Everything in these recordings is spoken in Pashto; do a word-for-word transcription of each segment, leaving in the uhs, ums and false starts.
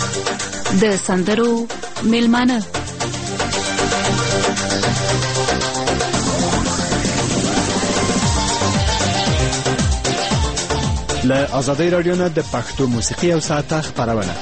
د سندرو میلمانه له آزادۍ رادیو نه د پښتو موسیقي او ساعته خپرونه.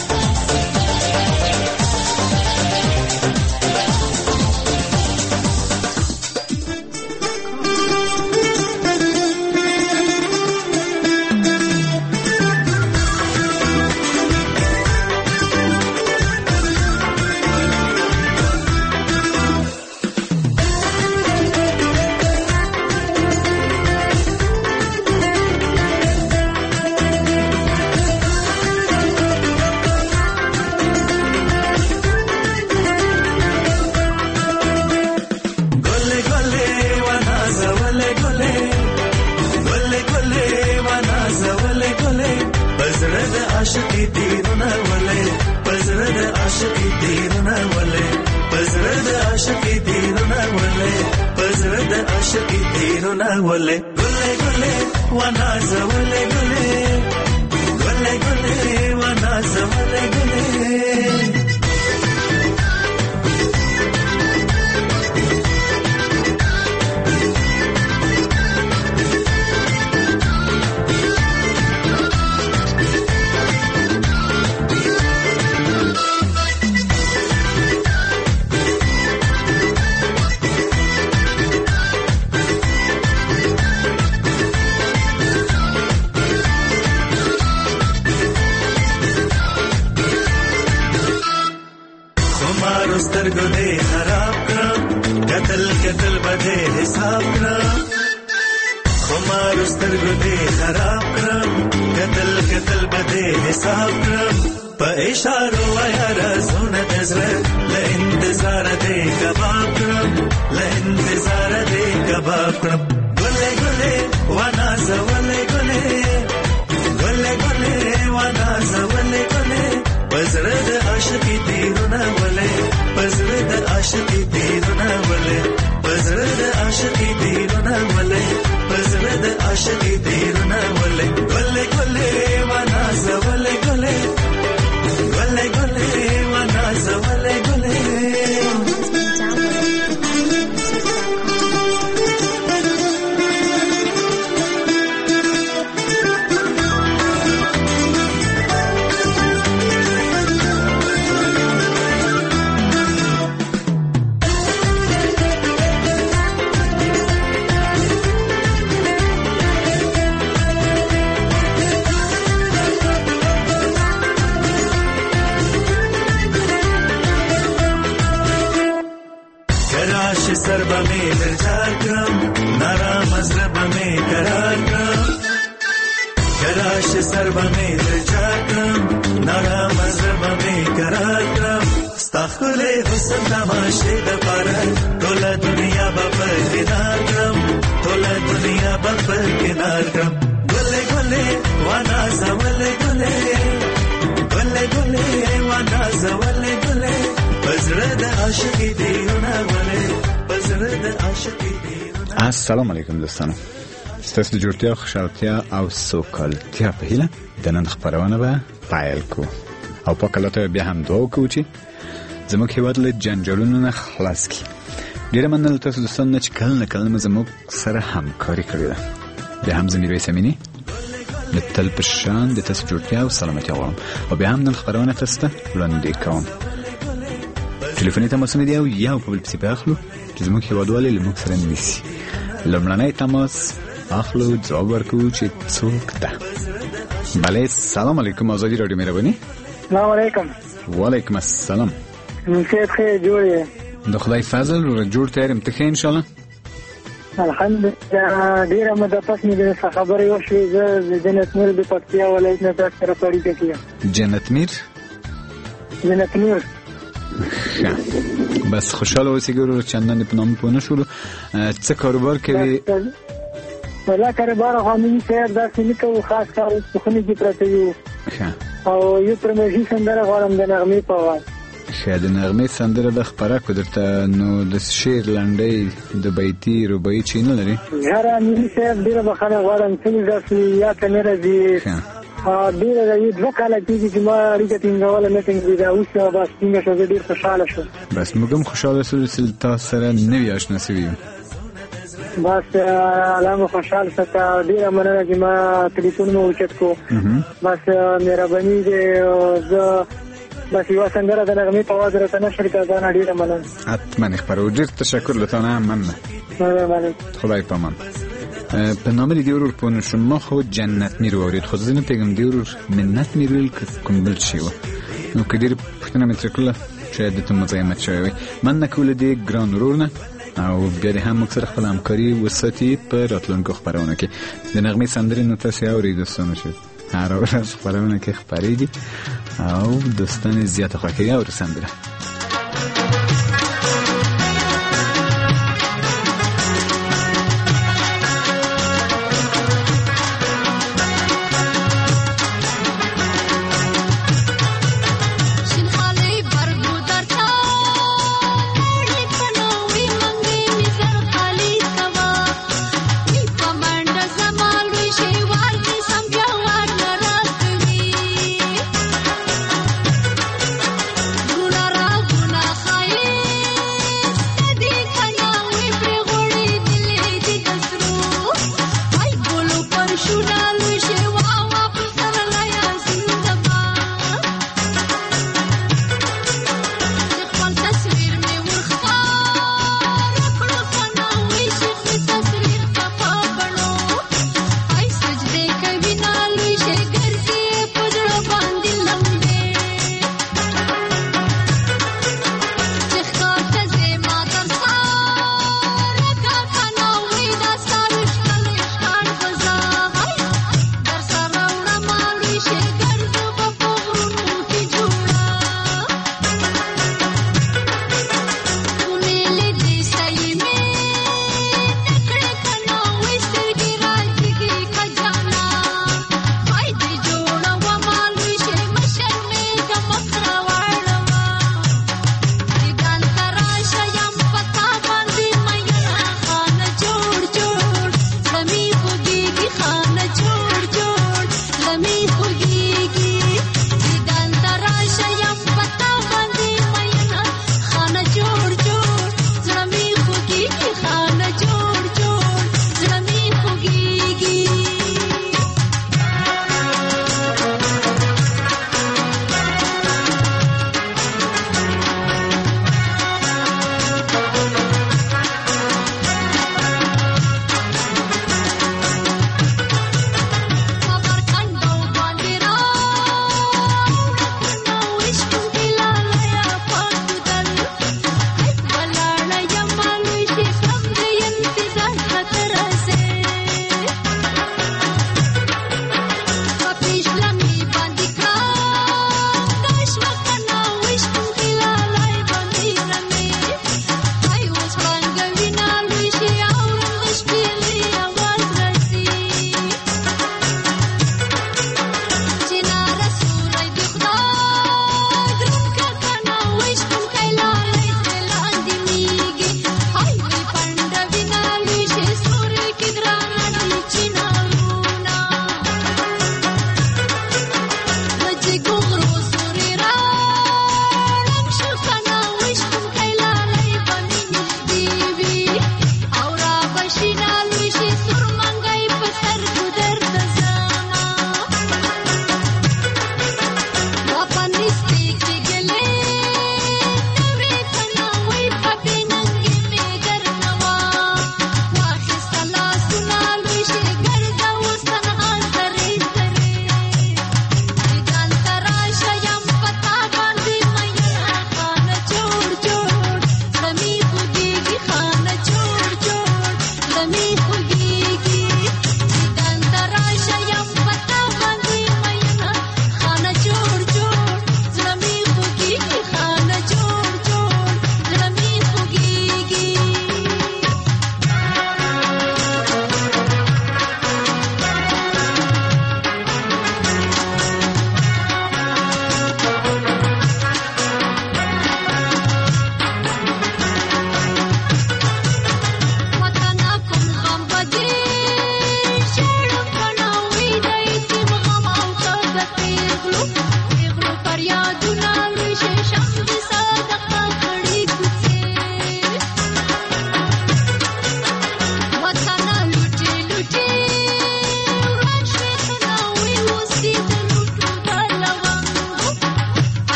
السلام علیکم دوستانو، ستاسو د جوړتیا، خوشحالتیا او سوکالتیا په هیله د نن خپرونه به پیل کو او په کله ته بیا هم دعا وکړو چې زموږ هیواد له جنجالونو نه خلاص کړي. ډیره مننه تاسو دوستانو نه چې کله نه کله زموږ سره همکاري کړې ده. بیا هم زه میرویس امینی د تل په شان د تاسو جوړتیا او سلامتیا غواړم او بیا هم نن خپرونه تاسو ته وړاندې کوم. ټلیفوني تماسونه دی او یو په بل پسې اخلو چې زموږ هیوادوالې له موږ سره نیسي. لمړنی تماس اخلو، جواب ورکو چې څوک ده. بله، سلام علیکم، آزادی رادیو مهربانی. سلام علیکم. وعلیکم السلام. کیف خیر، جوړ یې؟ د خدای فضل ور جوړ ته يم ته ښه ان شاء الله. الحمدلله. ډیره مده پس مې د خبرې وشوې. زه د جنت میر د پکتیا ولایت نه تاسو سره اړیکه کیم. جنت میر؟ جنت میر. بس خوشحال اوسئ ګورو چندان په نام پونه شو. څه کاروبار کوي؟ ولا کاروبار قانوني سیر داسې نه کوو، خاص کار په خونې کې پراته یو او یو پرمژي سندره غواړم د نغمې په اواز. ښه، د نغمې سندره د خپره کو درته نو د شعر لنډۍ د بیتي رباعي چې نه لري؟ هر ملي سیر ډېره بخښنه غواړم چې داسې یا ته نه راځي ډېره د یو دوه کاله کېږي چې ما اړیکه ټینګوله نه ټینګېده، اوس بس ټینګه شوه، زه ډېر خوشحاله شوم. بس موږ هم خوشحاله شو چې تاسو سره نوي اشنا شوي یو. بس الله مو خوشحال ساته، ډېره مننه چې ما تلیفون مو اوچت کو. بس مهرباني دی، زه بس یوه سندره د نغمې په اواز راته نشر کړه، ځانه ډېره مننه. حتما خبرو، ډېر تشکر له تا نه هم مننه. مننه. خدای پامان. به نام دیورور پون شما خود جنت میرو آورید، خود زنه پیگم دیورور منت میرویل که کنبل چیوه نو که دیر پختنه میترکله شاید دیتون مزایمت شوی. من نکول دی گران رور نه او بیاری هم مکسر خپل همکاری وسطی پر راتلونکو خبرونه که دی نغمی سندری نو تاسی آوری دوستانو شد هر آورش خبرونه که خبریدی او دوستان زیاد خواهی آوری سندره. La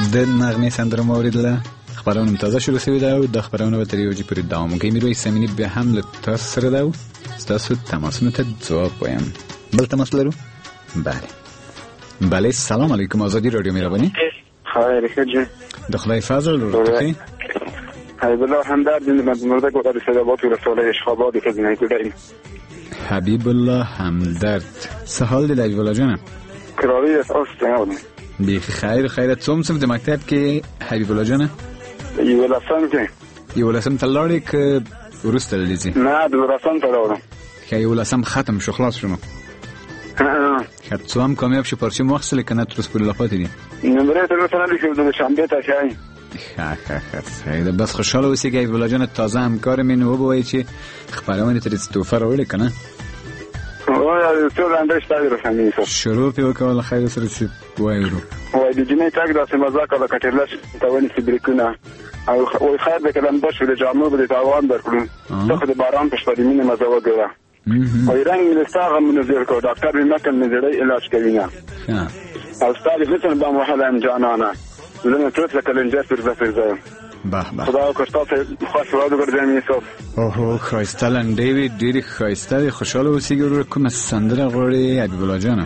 د نغمې سندره مو اوریدله. خبرونه تازه شروع شوي ده او د خبرونه به تر یو جې پورې دوام کوي. میرویس امیني بیا هم له تاسو سره ده او ستاسو تماسونو ته ځواب وایم. بل تماس لرو؟ بله بله. سلام علیکم. آزادی رادیو مهربانی. خیر خیر. د خدای فضل رو تخی حبیب الله همدرد مرده گوده به صدابات و رساله اشخاباتی که زنهی کدهیم. حبیب الله همدرد سه حال دی حبیب الله جانم؟ کراوی از آست نهادم بیخی خیر خیرت. څوم څوم د مکتب کې حبیب الله جانه؟ یولسم کې یولسم ته لاړې که وروسته لیدې؟ نه دولسم ته لاړم. ښه یولسم ختم شو خلاص شو نو؟ ښه څو هم کامیاب شو پرچې مو واخیستلې که نه تر اوسه پورې لا پاتې دي؟ نمرې تر اوسه نه لیکلو دوشنبې ته ښایي. ښه ښه ښه صحیح ده. بس خوشحاله اوسېږئ حبیب الله جانه. تازه همکار مې نو وبوایي چې خپرونې ترې څه تحفه راوړې که نه؟ څو لنډۍ شته دي رسنۍ صاحب. شروع پې وکړه له خیر سره چې وایو. وایي د جینۍ تګ داسې مزه کړه لکه ټیرلس ته ونیسي بریکونه او وایي خیر دی که لمده شو د جامو به د تاوان درکړو ته خو د باران په شپه د مینې مزه وګوره. وایي رنګ مې د ستا غم مې نظر کړو ډاکټر مې مکل مې زړی علاج کوینه او ستا د حسن بم وهلی یم جانانه زه مې ټوټ لکه لنجر پرزه پرزه یم. به به خدا وکړه ستاسې خاص وعده ګرځوم یوسف. اوهو ښایسته لنډۍ وې ډېرې ښایسته وې. خوشحاله اوسېږي وروره. کومه سندره غواړې حبیب الله جانه؟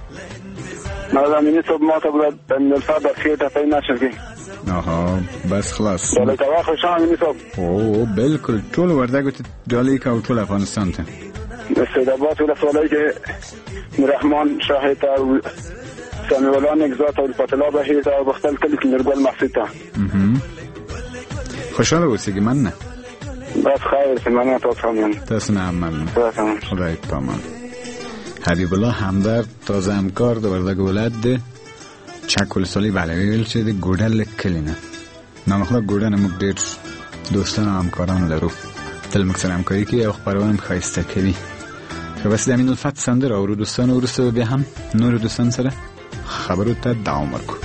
نازنینې صاحب ما ته به نلفا در ښې ټپۍ نشر کړي. آها بس خلاص. ډالۍ کوه خوشحال امیني صاحب. او بالکل ټول وردګو ته ډالۍ کوه ټول افغانستان ته. د سیدآباد ولسوالۍ کې رحمان شاهد ته او سمیع الله نګزات او الفتلا بهیر ته او بختل کلي کې نورګل محسود ته. خوشحاله اوسېږي. مننه. بس خیر مننه. تاسو هم یم. تاسو نه هم مننه. خدای پامان. حبیب الله همدرد تازه همکار د وردګ ولایت د چک ولسوالۍ بله ویل چې د ګوډل کلي نه نامخلق ګوډه نه موږ ډېر دوستان او همکاران لرو. تل موږ سره همکاري کوي او خپرونه هم ښایسته کوي. که بس د امین الفتح سندره اورو دوستانو وروسته بیا هم نورو دوستان سره خبرو ته دوام ورکړو.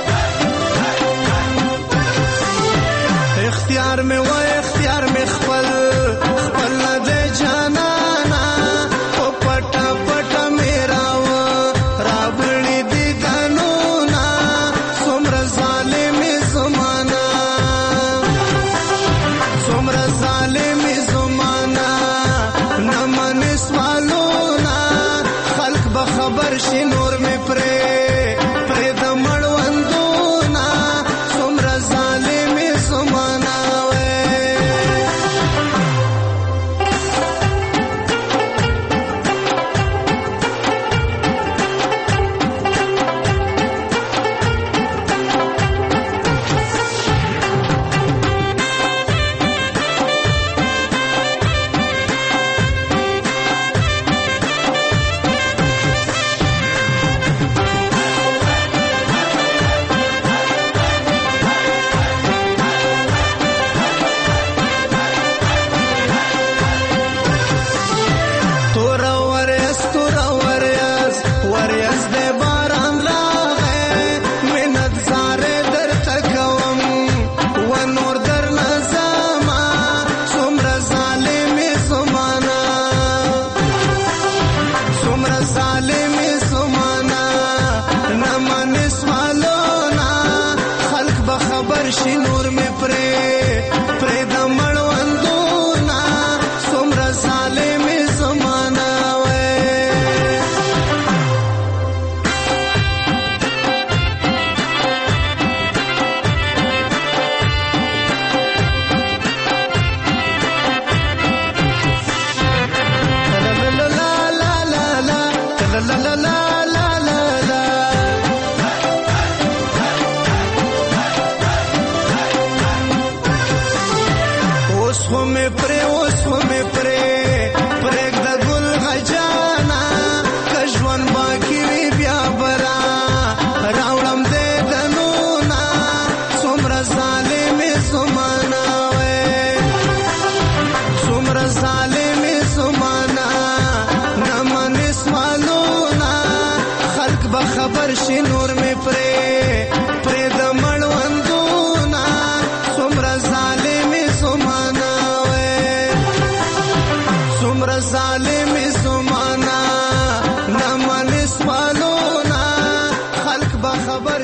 اختیار میں وہ اختیار میں خپل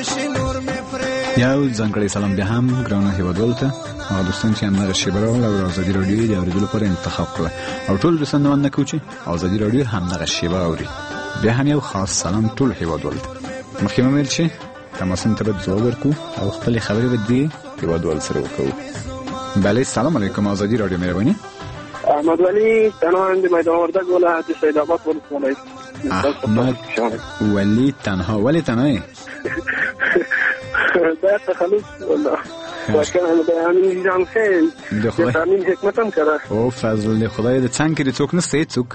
یو ځانګړی سلام بیا هم ګرانو هیوادوالو ته هغه دوستان چې همدغه شیبه راغله او ازادي راډیو د اورېدلو لپاره انتخاب کړه او ټول دوستان د مننه کوو چې ازادي راډیو همدغه شیبه اوري. بیا هم یو خاص سلام ټول هیوادوالو ته. مخکې مې ویل چې تماسونو ته به ځواب ورکړو او خپلې خبرې به دې هیوادوالو سره وکړو. بله سلام علیکم ازادي راډیو مهرباني. احمد ولی تنها د میدان وردګ ولایت سید آباد ولسوالۍ. احمد ولی تنها ولی تنها دا تخلص والله وکړه د امین جان خیر د امین حکمت هم کړه او فضل خدای د څنګه کې څوک نشته څوک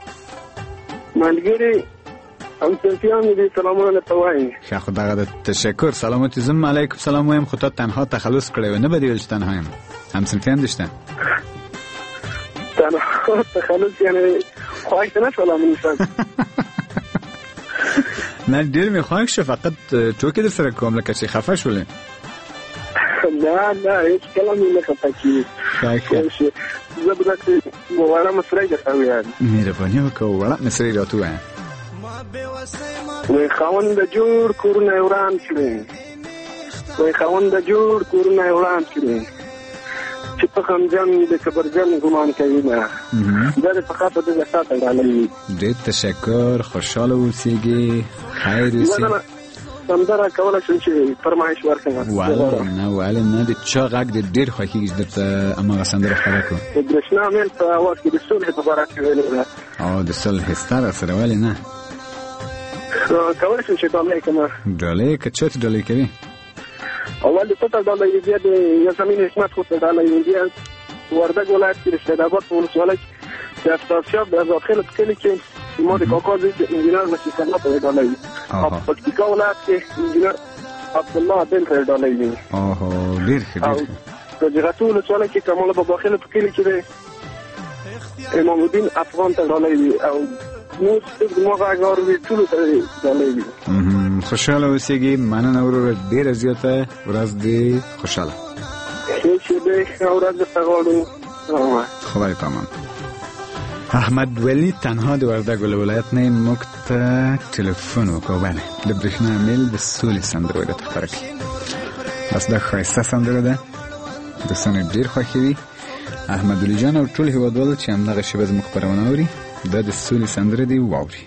ملګری هم سلام دې سلامونه ته وایم. ښه خدای د تشکر سلامتی زم علیکم سلام وایم. خو ته تنها تخلص کړې و نه بدیل چې تنها یم هم سلفیان دشته تنها تخلص یعنی خواهش نه شولم انسان نه ډیر می خواهش شو فقط ټوکې در سره کوم لکه چې خفه شولې. نه نه هیڅ کلام نه خفه کیږي. ښه زه به تاسو وړه مسرای درته وایم. مهرباني وکړه وړه مسرای راته وایم. وای خاوند د جوړ کورونه وران کړي وای خاوند د جوړ کورونه وران کړي چې په خمجن د کبرجن ګمان کوي نه دا د فقط د زکات غالي. ډېر تشکر خوشاله اوسئ خیر اوسئ. سمدره کولای شم چې فرمایش ورکړم. والله نه والله نه د چا غږ د ډېر خوښیږي درته امغه سندره خبره کو د برښنا مل په اواز کې د صلح په اړه ویل ده او د صلح ستاره سره ولې نه کولای شم چې ډالۍ کوم ډالۍ که چت ډالۍ کوي اول د څه ډالۍ دی د یاسمین حکمت خو ډالۍ دی وردګ ولایت کې سید آباد ولسوالۍ د افسرشاب د داخله کلی کې ما د کاکاز انجینر مشي کلا په ډالۍ او په پکتیکا ولایت کې انجینر عبدالله بن ډالۍ دی. اوه ډیر ښه ډیر ښه. د جغتو ولسوالۍ کې کمال په داخله کلی کې دی امام الدین افغان ته ډالۍ دی او نو څه موږ هغه ټول ته ډالۍ دی. خوشاله اوسئ. مننه ورور ډیره زیاته ورځ دې خوشاله. هیڅ دې ورځ ته غواړم. خدای پامان. احمد ولی تنها د وردګ ولایت نه موږ ته ټلیفون وکړ باندې د برښنا میل د سولې سندره ورته خبره کړې. بس دا ښایسته سندره ده دوستان ډېر خوښوي. احمد ولی جان او ټول هیوادوال چې همدغه شیبه زموږ خپرونه اوري دا د سولې سندره دی واوري.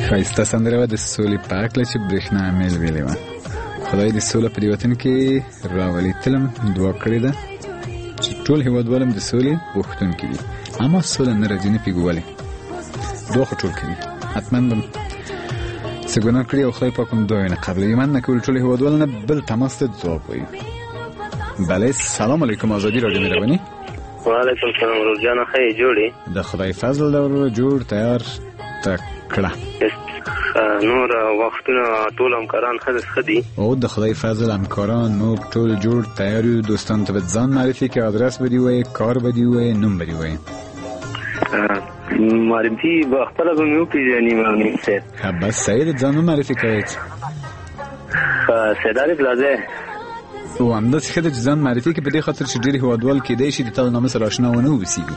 ښایسته سندره وه د سولې په هکله چې برېښنا میل ویلې وه. خدای دې سوله په دې وطن کې راولي. تلم دعا کړې ده چې ټول هېوادوال هم د سولې غوښتونکي دي، اما سوله نه راځي، نه پوهېږو ولې. دعا خو ټول کوي، حتما به څه ګناه کړي او خدای پاک هم دعا نه قبلوي. من نه کول ټول هېوادوال نه بل تماس ته ځواب وایي. بله، سلام علیکم. آزادی رادیو مهرباني. وعلیکم سلام. ورور جانه ښه جوړې؟ د خدای فضل ده ورور، جوړ تیار تکړه. نور وختونه ټول همکاران ښه دي؟ او د خدای فضل همکاران نور ټول جوړ تیار یو. دوستان ته به ځان معرفي کړي، ادرس به دې ووایي، کار به دې ووایي، نوم به دې ووایي. معرفي به خپله به مې وپېژني مامین صاحب. بس صحیح ده، ځان معرفي کوئ. سید عارف لازه او همداسې ښه ده چې ځان معرفي کړي، په دې خاطر چې ډېر هېوادوال کېدای شي د تا د نامه سره اشنا ونه اوسېږي.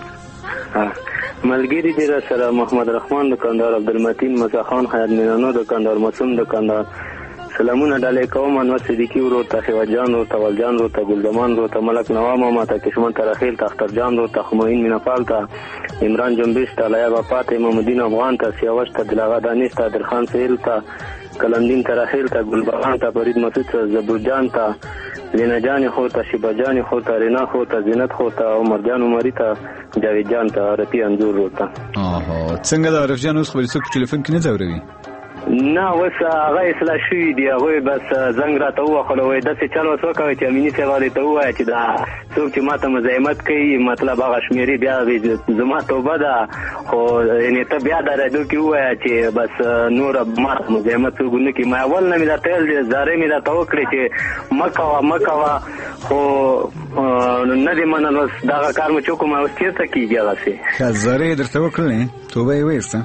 ملګري دې را سره محمد رحمان دکاندار، عبدالمتین مزاخان، حیات مینانو دکاندار، معصوم دکاندار، سلامونه ډالۍ کوم. انور صدیقي ورور ته، خیوت جان ورور ته، ولجان ورور ته، ګلزمان ورور ته، ملک نوا ماما ته، کشمن ته، رخیل ته، اختر جان ورور ته، خموین میناپال ته، عمران جنبیش ته، لیا باپا ته، محمدین افغان ته، سیاوش ته، دلاغه دانش ته، درخان سهیل ته، کلندین ته، رخیل ته، ګلبهان ته، فرید مسعود ته، زبور جان ته، لینا جان خو ته، شیبا جان خو ته، رینا خو ته، زینت خو ته، عمر جان عمری ته، جاوید جان ته، عرفي انځور ورور ته. آها، څنګه د عرف جان اوس خو څوک په ټلیفون کې نه ځوروي؟ نه، اوس هغه اصلاح شوي دي. هغوی بس زنګ راته ووهلو، وایي داسې چل اوس وکوئ چې امیني صاحب هغې ته ووایه چې دا څوک چې ما ته مزاحمت کوي، مطلب هغه شمېرې بیا زما توبه ده، خو یعنې ته بیا دا رادیو کې ووایه چې بس نوره ما ته مزاحمت څوک ونه کړي. ما اول نه مې دا تیل زارۍ مې راته وکړې چې مه کوه مه کوه، خو نه دې منل. اوس دغه کار مو چې وکړو، ما اوس چېرته کېږي هغسې. ښه، زارۍ یې درته وکړلې، توبه یې وایسته؟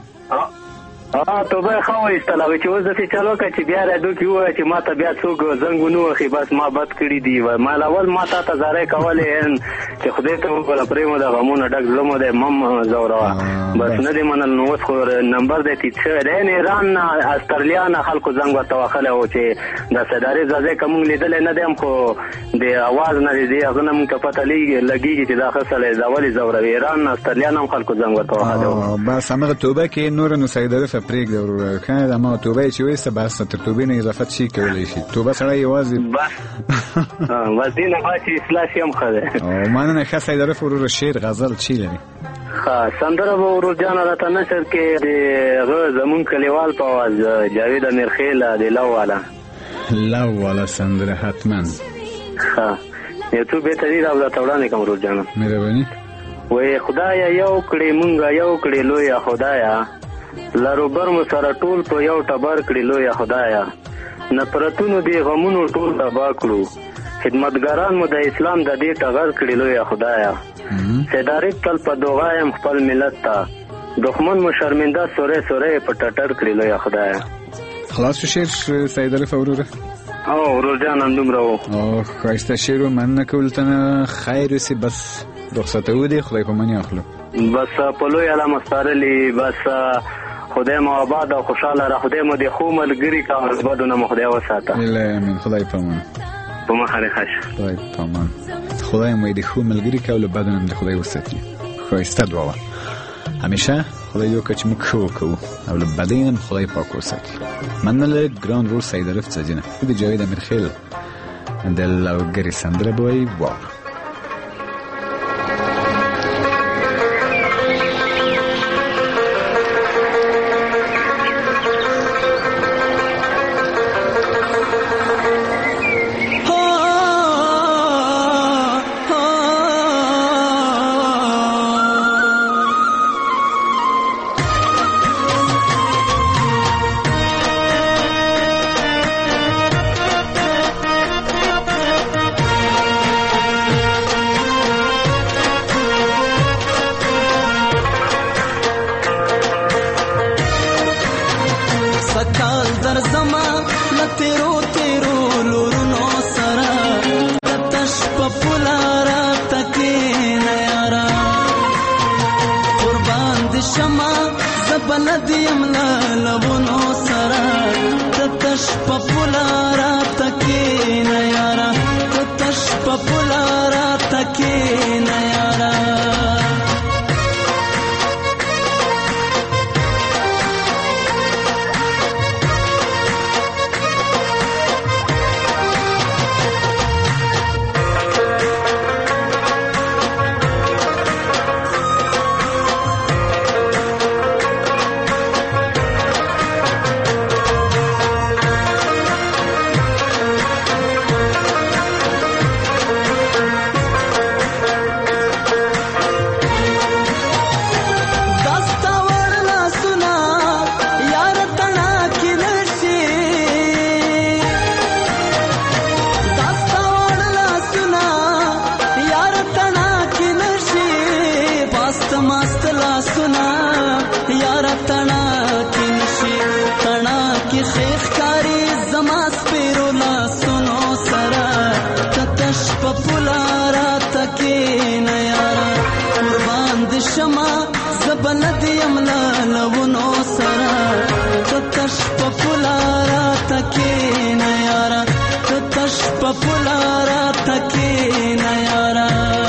ها، توبه یې ښه وایستله، چې اوس داسې چل وکړه چې بیا رادیو کې ووایه چې ما ته بیا څوک زنګ ونه وهي، بس ما بد کړي دي. ما اول ما تا ته زارۍ کولې چې خدای ته وکړه پرېمو د غمونه ډک زړه مو دی، مم ځوروه، بس نه دې منل. نو اوس خو نمبر دی تیت شوی دی. یعنې ایران نه، استرالیا نه خلکو زنګ ورته وهلی و چې د سیدارې ځای که مونږ لیدلی نه دی هم، خو د اواز نه دی دی هغه نه مونږ ته پته لګېږي چې دا ښه سړی دا ولې ځوروي. ایران نه، استرالیا نه هم خلکو زنګ ورته وهلی و. بس همغه توبه کې نور نو سیدارې پرېږده ورور، کنه د ما توبه چې وایسته، بس تر توبې نه اضافت شي کولی شي. توبه سړی یوازې بس بس دې نه بعد چې اصلاح شي هم ښه دی. او مننه. ښه سیدارف ورور، شعر غزل چی لري؟ ښه سندره به ورور جانه راته نشر کې د هغه زمونږ کلیوال په اواز جاوید امیرخیل د لو والا لو والا سندره حتما. ښه یو څو بهتري را ورته وړاندې کوم ورور جانه. مهرباني. وایي خدایه یو کړې مونږه یو کړې لویه خدایه، لروبر مو سره ټول په یو ټبر کړي لویه خدایه، نفرتونو دې غمونو ټول تبا کړو، خدمتګاران مو د اسلام د دې ټغر کړي لویه خدایه، سیدارې تل په دعایم خپل ملت ته، دښمن مو شرمنده سورې سورې په ټټر کړي لویه خدایه. خلاص شو شعر سیدارف وروره؟ او ورور جان همدومره و. او ښایسته شعر و. مننه کول ته نه خیر سي، بس رخصته ودې خدای په منې اخلو. بس په لوی علامه سپارلي، بس خدای مو آباد او خوشاله را، خدای مو د ښو ملګري کا او بدو نه مو خدای وساته. امین. خدای په امان. په مخه دې ښه. خدای په امان. خدای مو د ښو ملګري کا او بدو نه د خدای وساتي. ښایسته دعا همیشه خدای یو کچ موږ ښه وکړو او له بدۍ نه خدای پاک وساتي. مننه ګران رور سیدارف څجنه د جاوید امیرخیل د لوګري سندره به وایي واو. پپولارا تکینا یارا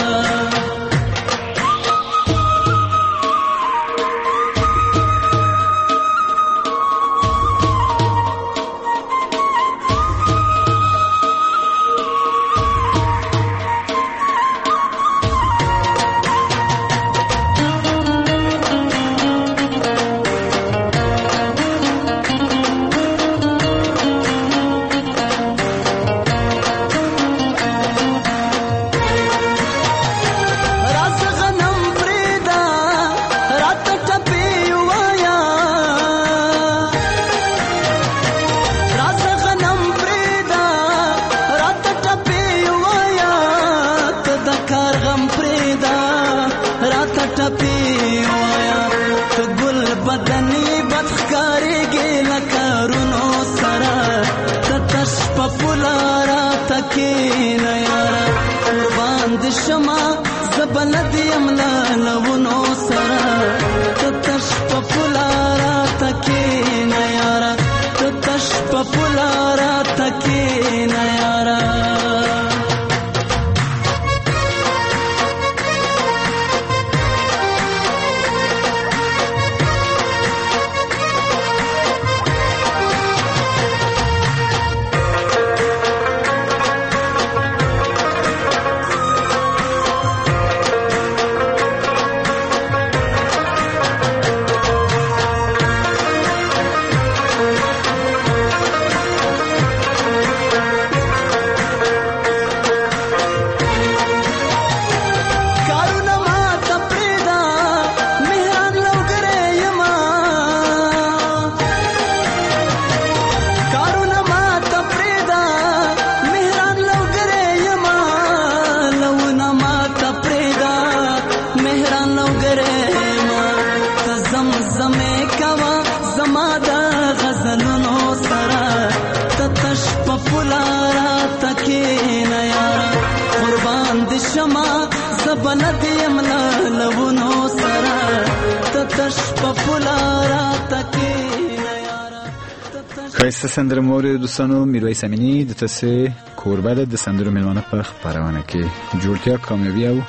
خیسته سندر مور دوستانو میرویس امینی د تاسو کوربه د سندرو ملمانه په خبرونه کې جوړتیا کامیابی او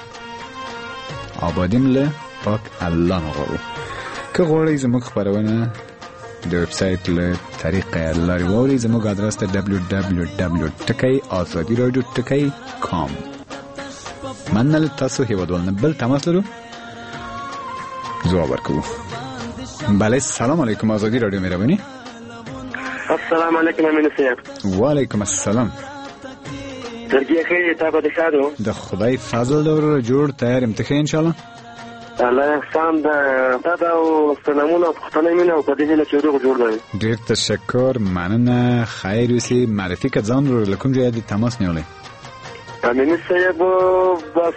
آبادیم له پاک الله نغواړو. که غواړئ زموږ خبرونه د ویب سایټ له طریقې لارې واورئ، زموږ ادرس ته دبلیو دبلیو دبلیو ټکی آزادی رادیو ټکی کام. مننه له تاسو هیوادوالو. بل تماس لرو ځواب ورکوو. بله سلام علیکم آزادی رادیو مهربانی. السلام علیکم امین صاحب. وعلیکم السلام. درجه خیر تا به شادو د خدای فضل دور جوړ تیار امتحان ان شاء الله. الله احسان دا دا او سلامونه پښتنه مینه او په دې له چورو جوړ دی. ډیر تشکر، مننه. خیر وسی معرفي ک ځان ور لکم جوړ دي تماس نیولې. امین صاحب بس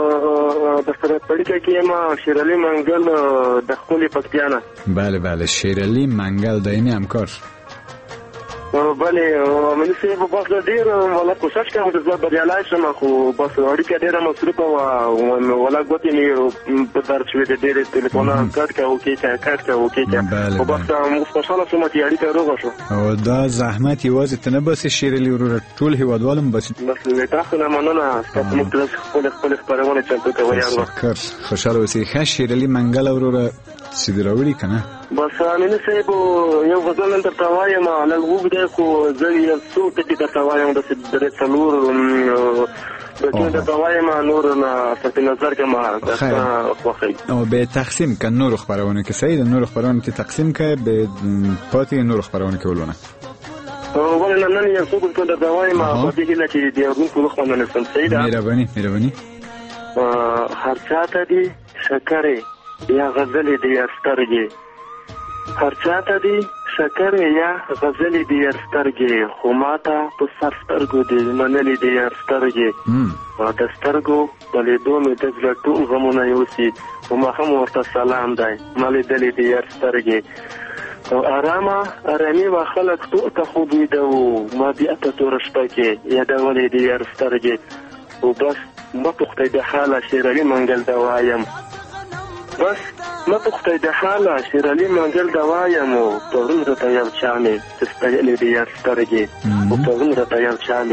د سره پړکې کې ما شیرالي منګل د خپل پکتیانه. بله بله شیرالي منګل دایمي همکار. بله امین صاحب بس ډیر ولا کوشش کوم د زړه بریالای شم، خو بس اړیکه ډیره مصروفه و ولا غوتی نه په درچوي د ډیره ټلیفون کارت کا او کې کارت کا او کې او بس مو خوشاله سم چې اړیکه روغ شو. او دا زحمت یوازې تنه بس شیرالي ورور ټول هیوادوالم بس بس تاسو نه مننه تاسو موږ ته خپل خپل خبرونه چلته کوي. شکر، خوشاله اوسئ. ښه شیرالي منګل ورور چې دراوړي کنه. بس امین صاحب یو غزل تر توایم له وګړي خو زه یو څو ټکي تر توایم د درې څلور د ټول د توایم نور نه ست نظر کما تاسو خوخی او به تقسیم ک نور خبرونه کې سید نور خبرونه کې تقسیم ک به پاتې نور خبرونه کې ولونه او ولنه نن یو څو ټول د توایم په دې کې چې دی ورن کو خو نه سم سید مهرباني مهرباني هر چاته دی شکرې یا غزل دی سترګې، هر چاته دی شکر یا غزل دی سترګې، خو ماته په سر سترګو دی منلې دی سترګې. ما د سترګو په لیدو مې د زړه ټول غمونه یوسي، او ما هم ورته سلام دی ما لیدلې دی سترګې. او ارامه ارامي و خلک ټول ته خوب ویده وو، ما بیا په توره شپه کې یادولې دی سترګې. او بس ما پوښتې د حاله شیرالي منګل ته وایم، بس ما پوښتې د حاله شیرالي منګل ته وایم، او پرون راته یو چا مې چې ستایلې دی سترګې، او پرون راته یو چا مې چې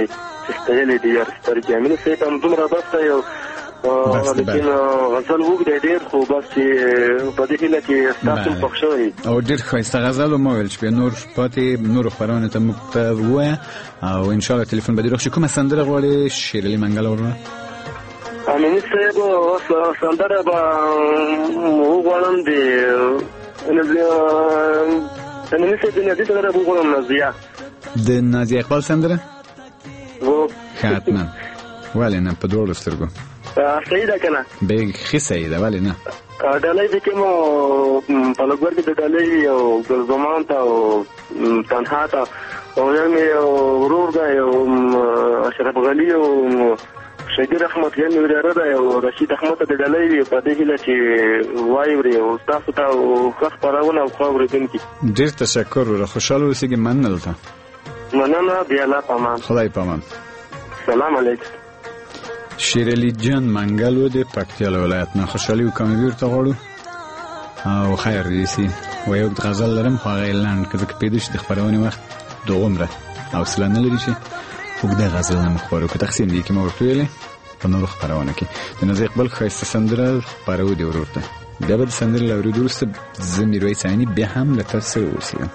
ستایلی دی یار ستر جامل سیت هم دومره بس یو لیکن غزل وګړي ډیر خو بس په دې هیله کې تاسو پښوي او ډیر ښایسته غزل مو ویل چې نور پاتې نور خبرونه ته مو او ان شاء الله تلیفون به دروغ شي کومه سندره غواړي شیرلی منګل ورنه امین صاحب سندره به وګورم دی ان امین صاحب د دې سندره وګورم نازیه د نازیه اقبال سندره و حتما ولی نه په دوړو سترګو سیده کنه به خې سیده ولی نه ډالۍ د کومو په لګور کې د ډالۍ او ګلزمان ته او تنها ته او یې ورور دا یو اشرف غلی او شهید احمد یې نور راځي او رشید احمد د ډالۍ په دې هله چې وایوري او تاسو ته خو خبرونه او خبرې دونکي ډیر تشکر ور خوشاله اوسئ مننه ته مننه بیا لا پامان خدای پامان سلام علیکم شیرلی جان منګل و د پکتیا ولایت نه خوشحالي او کامیابی ورته غواړو او خیر دې سي و یو غزل لرم خو هغه اعلان کړه چې پیدا شي د خبرونه وخت دومره او سلام نه لري چې وګړه غزل نه مخورو که تقسیم دي کې مو ورته په نور خبرونه کې د نازي اقبال خیسته سندره خبرو دی ورته بیا به سندره لوري درسته زمیروي ثاني به هم لتاسو وسیم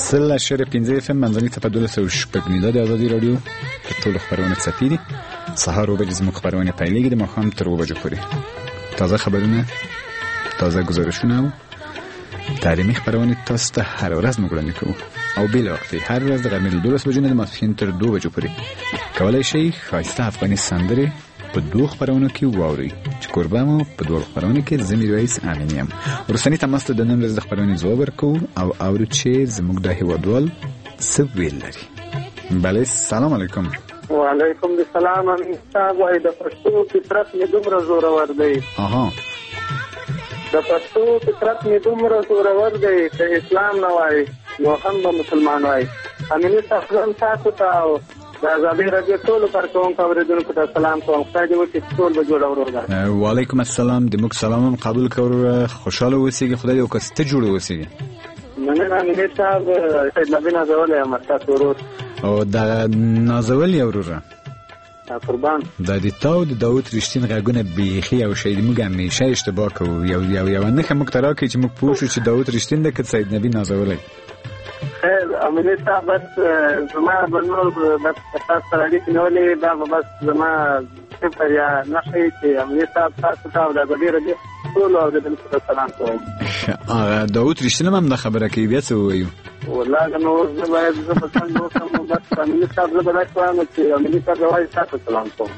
سل اشاره پنځه اف ام منځنۍ څپه دولس سوه شپږ میده د ازادي راډیو د ټولو خبرونه څپې دي. سهار اوه بجې زموږ خپرونه پیلېږي، د ماښام تر اوه بجو پورې تازه خبرونه، تازه ګزارشونه او تعلیمي خبرونه تاسو ته هر ورځ موږ وړاندې کوو او بېله وختې هر ورځ د غرمې له دولس بجو نه د ماسپښین تر دوه بجو پورې کولی شئ ښایسته افغاني سندرې په دوه خبرونو کې واورئ چې کوربه مو په دوه خبرونو کې زه میرویس امین یم. وروستني تماس ته د نن ورځ د خبرونې ځواب ورکوو او اورو چې زموږ د هېوادوال څه ویل لري. بله، سلام علیکم. وعلیکم السلام. امین صاحب وایي د پښتو فطرت مې دومره زورور دی. اها، د پښتو فطرت مې دومره زورور دی که اسلام نه وایي نو هم به مسلمان وایي. امیني صاحب هم تاسو ته او د ازادي راډیو ټولو کارکوونکو اورېدونکو ته سلام کوم. خدای دې وکړي چې ټول به جوړ ورور ده. وعلیکم السلام. د موږ سلام هم قبول کوو. خوشحاله اوسئ. خدای دې وکړي ته جوړ اوسئ. مننه امیني صاحب. سید نبی نازولی یم ستاسو ورور. او د نازولی وروره قربان د دې تا او د داود رښتین غږونه بیخي او شی موږ همیشه اشتباه کوو. یو یو یو نښه موږ ته راکړئ چې موږ پوه شو چې داود رښتین دی که سید نبی نازولی. خیر امیني صاحب، بس زما به نور بس تاسو سره اړیکې نیولې دا به بس زما صفر یا نښه چې امیني صاحب تاسو ته او د ازادي راډیو ټولو اورېدونکو ته سلام کوم. داود رښتین هم دا خبره کوي، بیا څه ووایو؟ والله نو زه باید زه به څنګه وکړم؟ بس امیني صاحب زه به داسې وایم چې امیني صاحب وایي تاسو سلام کوم.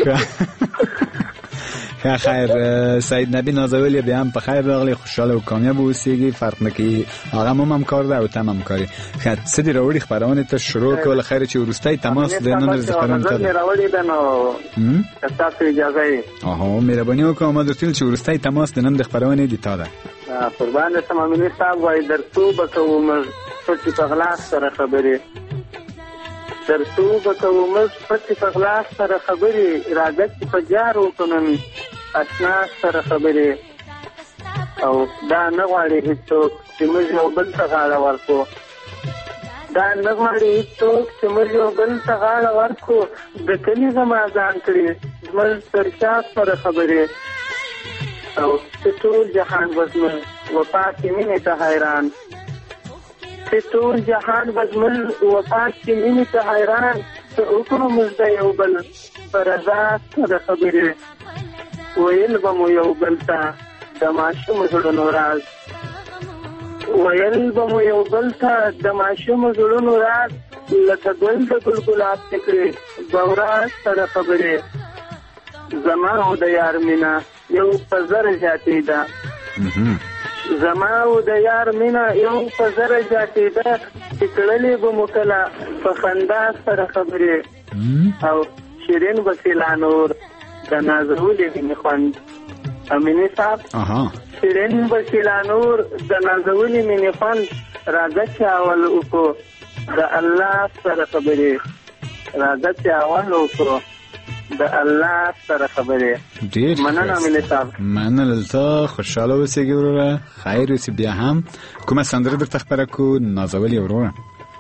خیر، سید نبی نازولی بیا هم په خیر راغلی، خوشحاله او کامیاب اوسیږي. فرق نه کوي هغه هم همکار ده او ته هم همکاري. ښه، څه دې راوړي خپرونې ته شروع کول؟ خیر چې وروستی تماس د نن ورځې خپرونې ته مې راوړې ده نو که تاسو اجازه یې. اها، مهرباني وکړه. ما درته ویل چې وروستی تماس د نن د خپرونې د تا ده. قربان شم. امیني صاحب وایي درڅو به کوو موږ پټې په غلاس سره خبرې، درڅو به کوو موږ پټې په غلاس سره خبرې، راځه چې په جار وکړو نن اشنا سره خبرې. او دا نه غواړي هېڅوک چې موږ یو بل ته غاړه ورکړو، دا نه غواړي هېڅوک چې موږ یو بل ته غاړه ورکړو. د کلي زما ځان کړي زموږ تر شا سره خبرې، او چې ټول جهان به زموږ وفا کې مینې ته حیران، چې ټول جهان به زموږ وفا کې مینې ته حیران. څه وکړو موږ د یو بل په رضا سره خبرې، ویل به مو یو بل ته د ماشومو زړونو راز، ویل به مو یو بل ته د ماشومو زړونو راز. لکه ګل د ګلګلاب فکرې بوراز سره خبرې، زما او د یار مینه یو په زر زیاتېده، زما او د یار مینه یو په زر زیاتېده. چې کړلې به مو کله په خندا سره خبرې، او شیرین به سیلا نور د نازولې مینې خوند. امیني صاحب شیرین به سیلا نور د نازولې مینې خوند. راځه چې اول وکړو د الله سره خبرې، راځه چې اول وکړو د الله سره خبرې. ډېر مننه امیني صاحب. مننه ته. خوشحاله اوسېږي وروره. خیر اوسې. بیا هم کومه سندره درته خپره کړو؟ نازولې وروره.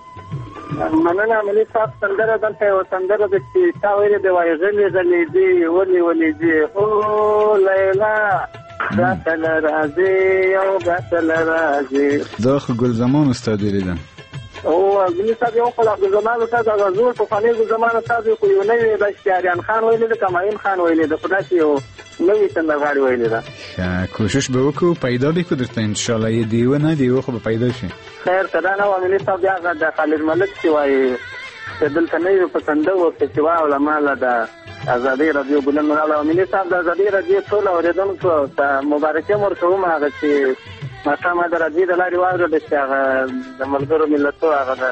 مننه امیني صاحب. سندره دلته یوه سندره ده چې تا ویلې دی، وایي غلې غلې دي ولې ولې دي او لیلا ګټله راځې یو ګټله راځې. دا خو ګل زمان استاد ولیدم. او امیني صاحب یو خو عبدالزمان استاد هغه زوړ پخوانی ګلزمان استاد خو یو نوی ده شهریان خان ویلې ده که معین خان ویلې ده، خو داسې یو نوی سندرغاړي ویلې ده. کوشش به وکړو پیدا به کړو درته انشاءالله. یې دیوه نه دیوه خو به پیدا شي. خیر که دا نه و امیني صاحب بیا هغه د خالد ملک چې وایي چې دلته نه وي په سنده وکړي چې واوله ماله د ازادي راډیو بلند راوړه. امیني صاحب د ازادي راډیو ټول اورېدونکو ته مبارکي هم ورکوم. هغه چې ماښام د راډیو د لارې واورېده چې هغه د ملګرو ملتو هغه د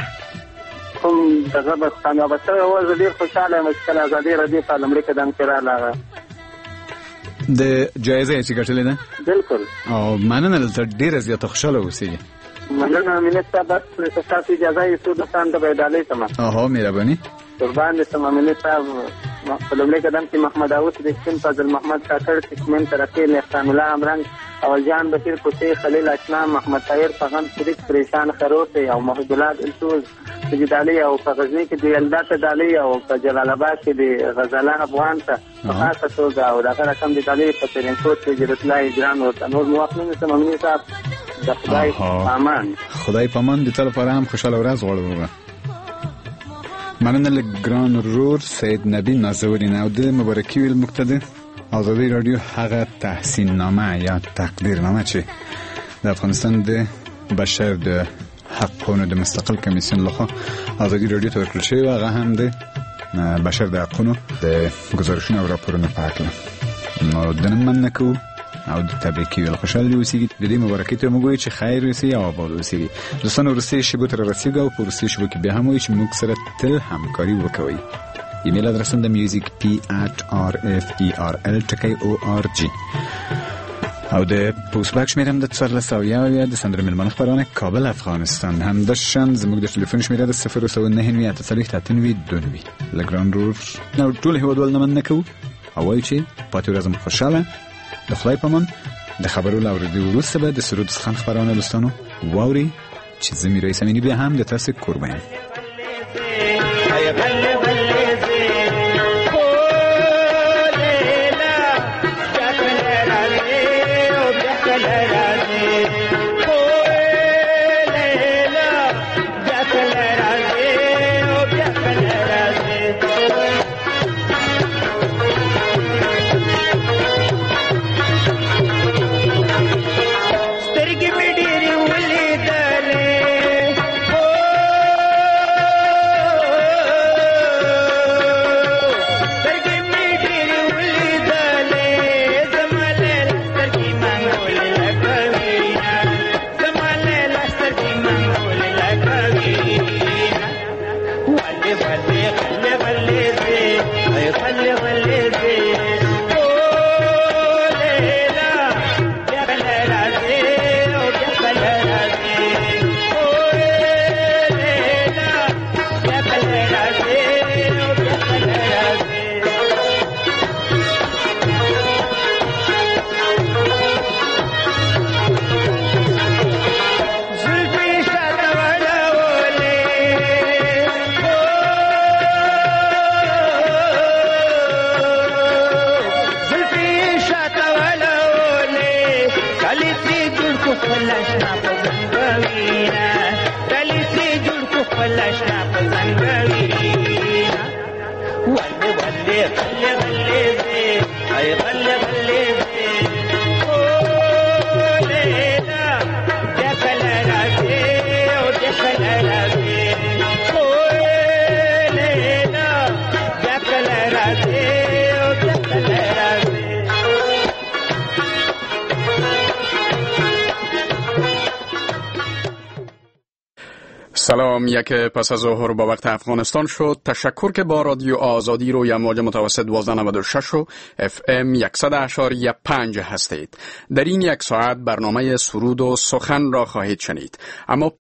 کوم دغه به کامیابه شوی و. زه ډېر خوشحاله یم چې کله ازادي راډیو په لومړي قدم کې راغله هغه د جایزه یې چې ګټلې ده. بلکل. او مننه دلته ډېره زیاته خوشحاله اوسېږي. مننه امیني صاحب. بس ستاسو اجازه یې څو دقیقې ته به ډالۍ شمه. اها، مهرباني. قربان دې شم امیني صاحب. په لومړي قدم کې محمد داود رښتین، فضل محمد کاکړ، سکمن ترقي، احسان الله امرنګ، اول جان بشیر کوڅې، خلیل اشنا، محمد طاهر فغم، شریف پریشان خروت او محب الله السوز سجد علي، او په غزنی کې د یلدا تدالي، او په جلال آباد کې د غزاله افغان ته په خاصه توګه، او دغه رقم د دالي په ترنکوټ کې جرت الله اجران او نور موافقین سم امیني صاحب د خدای پامان خدای پامان د تل لپاره هم خوشاله ورځ غواړو. مننه له ګران رور سید نبی نازورین او د مبارکي ویل مقتده آزادی رادیو هغه تحسین نامه یا تقدیر نامه چې د افغانستان د بشر د حقونو د مستقل کمیسیون لخوا آزادی رادیو ته ورکړل شوی، هغه هم د بشر د حقونو د گزارشونو او راپورونو په هکله. نو د نن مننه کوو او د تبریکي ویل خوشحال دي اوسیږي. د دې مبارکۍ ته موږ وایو چې خیر اوسئ او آباد اوسئ. دوستانو وروستیو شیبو ته رارسېږو او په وروستیو شیبو کې بیا هم وایو چې موږ سره تل همکاري وکوئ. ایمیل ادرس هم د میوزیک پی ات آر اف ای آر ال ټکی او آر جی او د پوسټبک شمېره هم د څوارلس سوه یو اویا د سندرو میلمانه خپرونه کابل افغانستان. همداشان زموږ د ټلیفون شمېره د صفر سوه نهه نوي اته څلوېښت اته نوي دوه نوي. له ګران رور او ټول هېوادوال نه مننه کوو او وایو چې پاتې ورځ مو خوشحاله. د خدای پامان. د خبرو له اورېدو وروسته به د سرود څخه خپرونه دوستانو واورئ چې زه میرویس امیني بیا هم د تاسې کوربه یم. سلام. یک پس از ظهر با وقت افغانستان شد. تشکر که با رادیو آزادی روی امواج متوسط دوازده نود و شش و اف ام صد اشاریه پنج هستید. در این یک ساعت برنامه سرود و سخن را خواهید شنید. اما